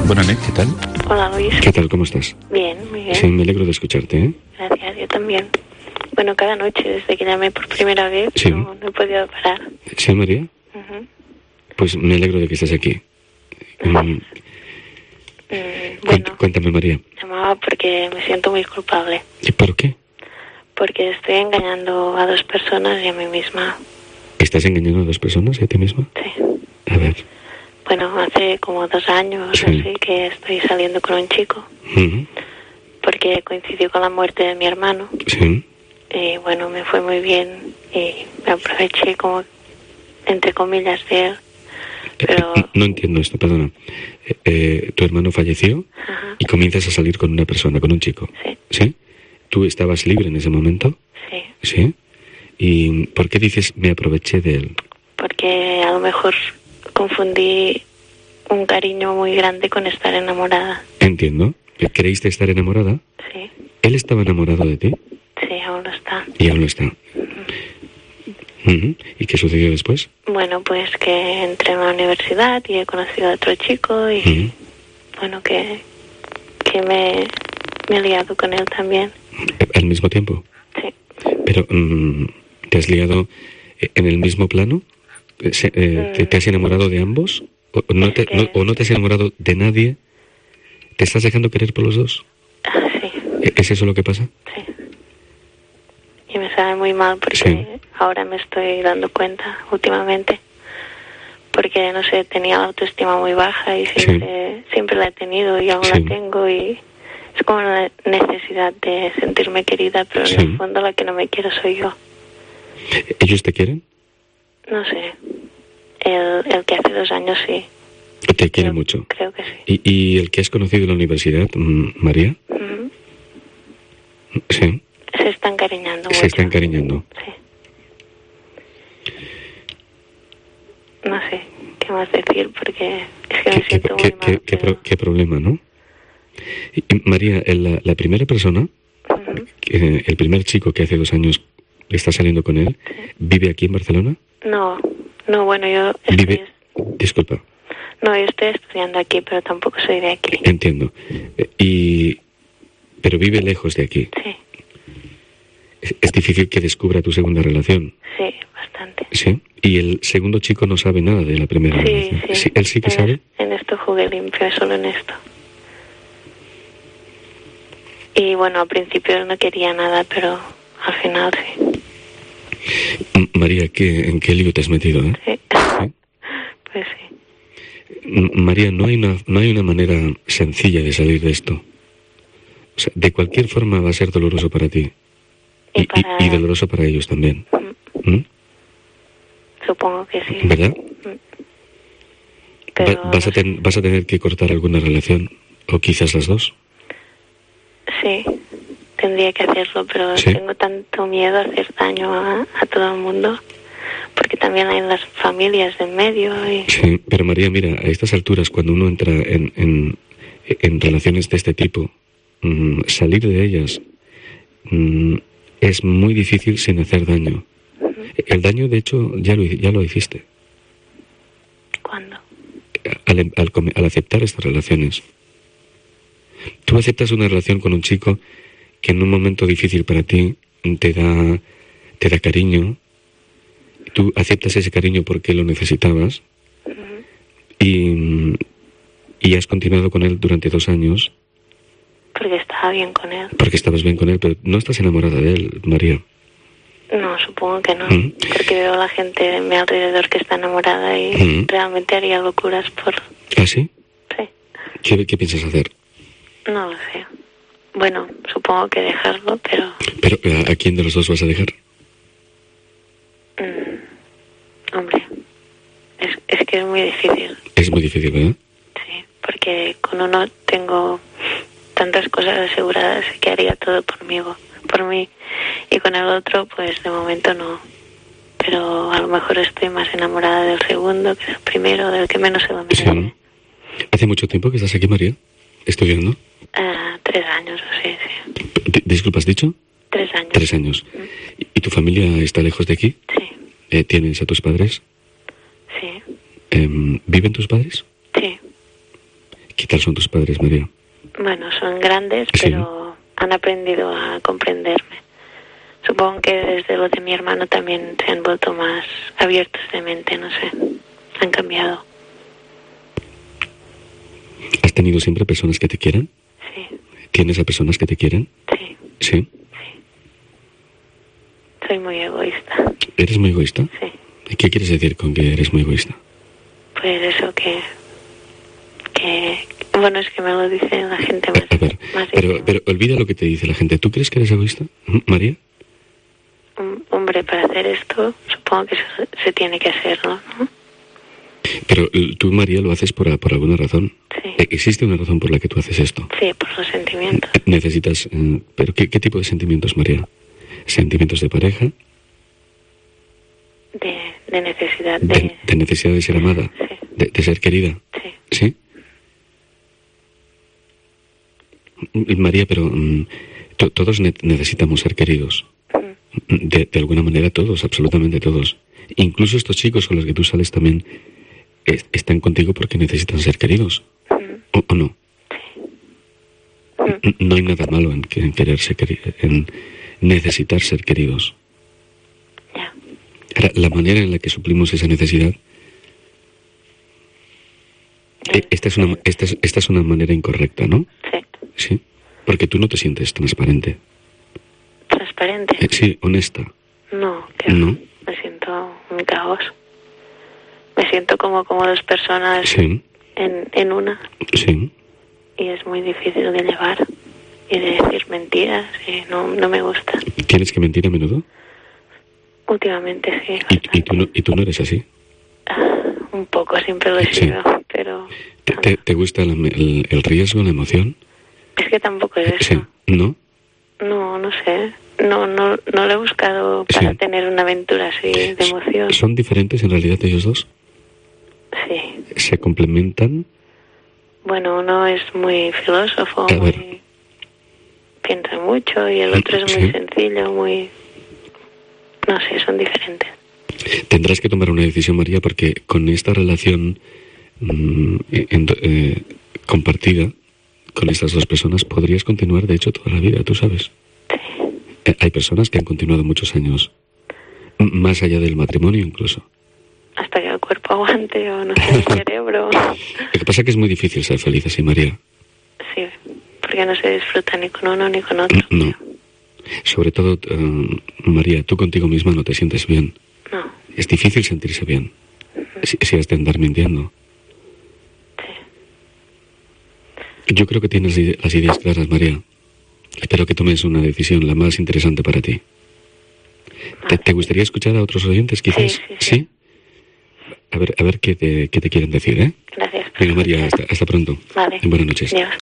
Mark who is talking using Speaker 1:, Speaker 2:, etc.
Speaker 1: Buenas, ¿qué tal?
Speaker 2: Hola, Luis.
Speaker 1: ¿Qué tal? ¿Cómo estás?
Speaker 2: Bien, muy bien.
Speaker 1: Sí, me alegro de escucharte, ¿eh?
Speaker 2: Gracias, yo también. Bueno, cada noche, desde que llamé por primera vez,
Speaker 1: Sí.
Speaker 2: no he podido parar.
Speaker 1: ¿Sí, María?
Speaker 2: Ujú.
Speaker 1: Pues me alegro de que estés aquí.
Speaker 2: Bueno,
Speaker 1: Cuéntame, María.
Speaker 2: llamaba porque me siento muy culpable.
Speaker 1: ¿Y por qué?
Speaker 2: Porque estoy engañando a 2 personas y a mí misma.
Speaker 1: ¿Estás engañando a 2 personas y a ti misma?
Speaker 2: Sí.
Speaker 1: A ver.
Speaker 2: Bueno, hace como 2 años,
Speaker 1: Sí.
Speaker 2: así, que estoy saliendo con un chico.
Speaker 1: Ujú.
Speaker 2: Porque coincidió con la muerte de mi hermano.
Speaker 1: Sí.
Speaker 2: Y bueno, me fue muy bien y me aproveché como, entre comillas, de él. Pero,
Speaker 1: No entiendo esto, perdona. Tu hermano falleció
Speaker 2: ajá,
Speaker 1: y comienzas a salir con una persona, con un chico.
Speaker 2: sí,
Speaker 1: ¿Sí? ¿Tú estabas libre en ese momento?
Speaker 2: sí.
Speaker 1: ¿Sí? ¿Y por qué dices me aproveché de él?
Speaker 2: Porque a lo mejor confundí un cariño muy grande con estar enamorada.
Speaker 1: Entiendo. ¿Creíste estar enamorada?
Speaker 2: Sí,
Speaker 1: ¿Él estaba enamorado de ti?
Speaker 2: sí, aún lo está.
Speaker 1: Y aún lo está. Ujú. ¿Y qué sucedió después?
Speaker 2: Bueno, pues que entré en la universidad y he conocido a otro chico y
Speaker 1: Ujú.
Speaker 2: bueno, que me he liado con él también.
Speaker 1: ¿Al mismo tiempo?
Speaker 2: Sí.
Speaker 1: Pero, ¿te has liado en el mismo plano? ¿Te has enamorado de ambos? ¿O no
Speaker 2: Es que-
Speaker 1: o no te has enamorado de nadie? ¿Te estás dejando querer por los dos?
Speaker 2: Sí,
Speaker 1: ¿Es eso lo que pasa?
Speaker 2: sí. Y me sabe muy mal porque
Speaker 1: Sí.
Speaker 2: ahora me estoy dando cuenta últimamente. Porque, no sé, tenía la autoestima muy baja y siempre la he tenido y aún
Speaker 1: Sí.
Speaker 2: la tengo y es como una necesidad de sentirme querida, pero
Speaker 1: Sí.
Speaker 2: en el fondo la que no me quiero soy yo.
Speaker 1: ¿Ellos te quieren?
Speaker 2: No sé, el que hace 2 años sí.
Speaker 1: Te quiere
Speaker 2: Creo-
Speaker 1: mucho.
Speaker 2: Creo que sí.
Speaker 1: ¿Y el que has conocido en la universidad, María?
Speaker 2: Ujú.
Speaker 1: Sí.
Speaker 2: Se está encariñando mucho.
Speaker 1: Se está encariñando.
Speaker 2: Sí. No sé qué más decir porque es que me siento muy mal. pero-
Speaker 1: Qué problema, ¿no? Y, María, la primera persona,
Speaker 2: Ujú.
Speaker 1: el primer chico que hace 2 años está saliendo con él, ¿vive aquí en Barcelona?
Speaker 2: No, bueno, yo
Speaker 1: Vive... Disculpa,
Speaker 2: yo estoy estudiando aquí, pero tampoco soy de aquí.
Speaker 1: entiendo. Pero vive lejos de aquí.
Speaker 2: Sí,
Speaker 1: Es difícil que descubra tu segunda relación,
Speaker 2: sí, bastante.
Speaker 1: ¿sí? Y el segundo chico no sabe nada de la primera relación.
Speaker 2: Sí.
Speaker 1: ¿Él sí que sabe?
Speaker 2: En esto jugué limpio, solo en esto. Y bueno, al principio él no quería nada, pero al final sí.
Speaker 1: María, ¿en qué lío te has metido, eh?
Speaker 2: Sí.
Speaker 1: ¿Sí?
Speaker 2: Pues sí.
Speaker 1: María, no hay una manera sencilla de salir de esto. O sea, de cualquier forma va a ser doloroso para ti. Y doloroso para ellos también. ¿Mm?
Speaker 2: Supongo que sí.
Speaker 1: ¿Verdad?
Speaker 2: Pero
Speaker 1: ¿Vas a tener que cortar alguna relación? ¿O quizás las dos?
Speaker 2: sí, tendría que hacerlo, pero
Speaker 1: ¿Sí?
Speaker 2: tengo tanto miedo a hacer daño a todo el mundo. Porque también hay las familias de en medio y...
Speaker 1: Sí, pero María, mira, a estas alturas, cuando uno entra en relaciones de este tipo, salir de ellas es muy difícil sin hacer daño. El daño, de hecho, ya lo hiciste.
Speaker 2: ¿Cuándo?
Speaker 1: Al aceptar estas relaciones. Tú aceptas una relación con un chico que en un momento difícil para ti te da cariño. Tú aceptas ese cariño porque lo necesitabas. Y has continuado con él durante 2 años.
Speaker 2: Porque estaba bien con él.
Speaker 1: Porque estabas bien con él, pero no estás enamorada de él, María.
Speaker 2: No, supongo que no. Porque veo a la gente de mi alrededor que está enamorada y realmente haría locuras por...
Speaker 1: ¿Ah, sí?
Speaker 2: Sí.
Speaker 1: ¿Qué piensas hacer?
Speaker 2: No lo sé. Bueno, supongo que dejarlo, pero...
Speaker 1: Pero, ¿a quién de los dos vas a dejar?
Speaker 2: Hombre, es que es muy difícil.
Speaker 1: Es muy difícil, ¿verdad?
Speaker 2: Sí, porque con uno tengo tantas cosas aseguradas que haría todo por mí. Y con el otro, pues de momento no. Pero a lo mejor estoy más enamorada del segundo que del primero, del que menos se lo merece.
Speaker 1: Sí. ¿Hace mucho tiempo que estás aquí, María? ¿Estudiando?
Speaker 2: 3 años, sí.
Speaker 1: Disculpa, ¿has dicho?
Speaker 2: 3 años.
Speaker 1: 3 años. ¿Y tu familia está lejos de aquí?
Speaker 2: Sí.
Speaker 1: ¿Tienes a tus padres?
Speaker 2: Sí.
Speaker 1: ¿Viven tus padres?
Speaker 2: Sí.
Speaker 1: ¿Qué tal son tus padres, María?
Speaker 2: Bueno, son grandes,
Speaker 1: Sí.
Speaker 2: pero han aprendido a comprenderme. Supongo que desde lo de mi hermano también se han vuelto más abiertos de mente, no sé. Han cambiado.
Speaker 1: ¿Has tenido siempre personas que te quieran?
Speaker 2: Sí,
Speaker 1: ¿Tienes a personas que te quieren?
Speaker 2: sí,
Speaker 1: Sí.
Speaker 2: soy muy egoísta.
Speaker 1: ¿Eres muy egoísta?
Speaker 2: Sí,
Speaker 1: ¿Qué quieres decir con que eres muy egoísta?
Speaker 2: pues eso que bueno, es que me lo dice la gente más,
Speaker 1: A ver,
Speaker 2: más
Speaker 1: pero
Speaker 2: íntima.
Speaker 1: olvida lo que te dice la gente. ¿Tú crees que eres egoísta, María?
Speaker 2: Hombre, para hacer esto, supongo que se tiene que hacer, ¿no?
Speaker 1: Pero tú, María, lo haces por alguna razón.
Speaker 2: Sí,
Speaker 1: ¿Existe una razón por la que tú haces esto?
Speaker 2: sí, por los sentimientos.
Speaker 1: Necesitas... ¿Pero qué tipo de sentimientos, María? ¿Sentimientos de pareja?
Speaker 2: De necesidad
Speaker 1: ¿De necesidad de ser amada?
Speaker 2: Sí,
Speaker 1: ¿De ser querida?
Speaker 2: sí.
Speaker 1: ¿Sí? María, pero todos necesitamos ser queridos. De alguna manera todos, absolutamente todos. Incluso estos chicos con los que tú sales también están contigo porque necesitan ser queridos. ¿O no? No hay nada malo en querer ser en necesitar ser queridos.
Speaker 2: Ya.
Speaker 1: Ahora, la manera en la que suplimos esa necesidad, esta es una manera incorrecta, ¿no?
Speaker 2: Sí.
Speaker 1: Sí. Porque tú no te sientes transparente.
Speaker 2: ¿Transparente?
Speaker 1: Sí, honesta.
Speaker 2: No, que
Speaker 1: ¿No?
Speaker 2: me siento un caos. Me siento como dos personas
Speaker 1: Sí,
Speaker 2: en una,
Speaker 1: sí.
Speaker 2: y es muy difícil de llevar y de decir mentiras, y no me gusta.
Speaker 1: ¿Tienes que mentir a menudo?
Speaker 2: Últimamente sí.
Speaker 1: ¿Y tú no eres así?
Speaker 2: Un poco, siempre lo he
Speaker 1: Sí.
Speaker 2: sido, pero
Speaker 1: ¿Te gusta el riesgo, la emoción?
Speaker 2: es que tampoco es
Speaker 1: Sí.
Speaker 2: eso.
Speaker 1: ¿No?
Speaker 2: No sé. No lo he buscado para
Speaker 1: Sí.
Speaker 2: tener una aventura así de emoción.
Speaker 1: ¿Son diferentes en realidad ellos dos?
Speaker 2: Sí.
Speaker 1: ¿Se complementan?
Speaker 2: Bueno, uno es muy filósofo,
Speaker 1: A ver.
Speaker 2: muy piensa mucho, y el otro es muy
Speaker 1: Sí.
Speaker 2: sencillo, muy... No sé, son diferentes.
Speaker 1: Tendrás que tomar una decisión, María, porque con esta relación compartida con estas dos personas podrías continuar, de hecho, toda la vida, tú sabes. Hay personas que han continuado muchos años, más allá del matrimonio incluso.
Speaker 2: Hasta que el cuerpo aguante, o no sé, el cerebro.
Speaker 1: Lo que pasa es que es muy difícil ser feliz así, María.
Speaker 2: Sí, porque no se disfruta ni con uno ni con otro.
Speaker 1: No. Sobre todo, María, tú contigo misma no te sientes bien.
Speaker 2: No,
Speaker 1: Es difícil sentirse bien si has de andar mintiendo. Yo creo que tienes las ideas claras, María. Espero que tomes una decisión la más interesante para ti. ¿Te gustaría escuchar a otros oyentes, quizás?
Speaker 2: Sí.
Speaker 1: A ver qué te quieren decir, ¿eh?
Speaker 2: Gracias.
Speaker 1: Venga, María, hasta pronto.
Speaker 2: Vale.
Speaker 1: Buenas noches.
Speaker 2: Adiós.